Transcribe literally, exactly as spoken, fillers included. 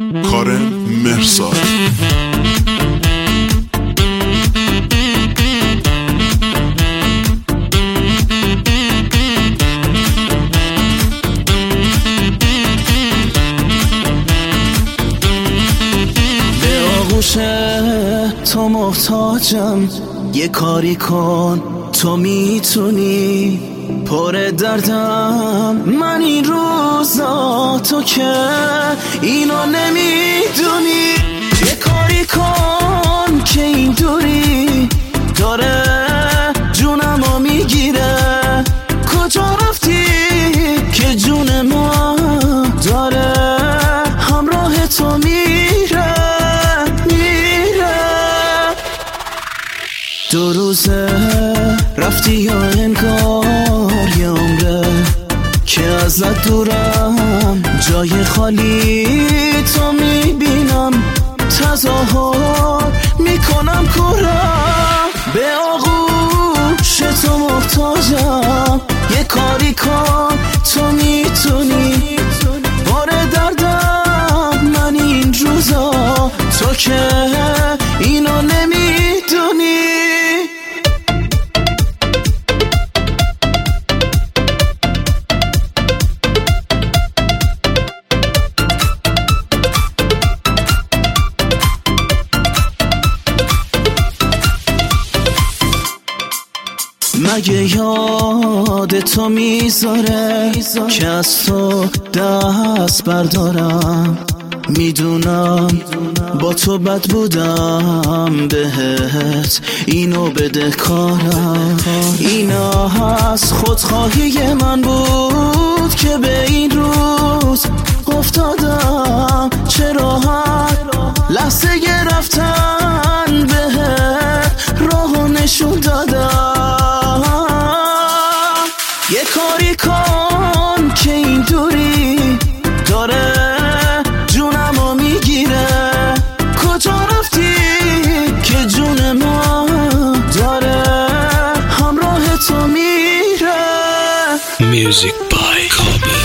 کارن مرزاد. تو محتاجم، یه کاری کن تو میتونی. پر دردم من این روزا، تو که اینو نمیدونی. یه کاری کن که این دوری داره جونمو میگیره. کجا رفتی که جون ما داره همراه تو میره. دو روزه رفتی یا انگار یه عمره که ازت دورم. جای خالی تو میبینم، تظاهر میکنم کورم. به آغوش تو محتاجم، یه کاری کن تو میتونی. باره دردم من این روزا، تو که اینو نمیدونی. مگه یاد تو میذاره که از تو دست بردارم؟ میدونم با تو بد بودم بهت، اینو بده کارم. اینا از خودخواهی من بود که به این روز افتادم. چه راحت لحظه گرفتن بهت راه نشون دادم. یه کاری کن که این دوری داره جونمو میگیره. کجا رفتی که جون ما داره همراه تو میره. Music by Cobb.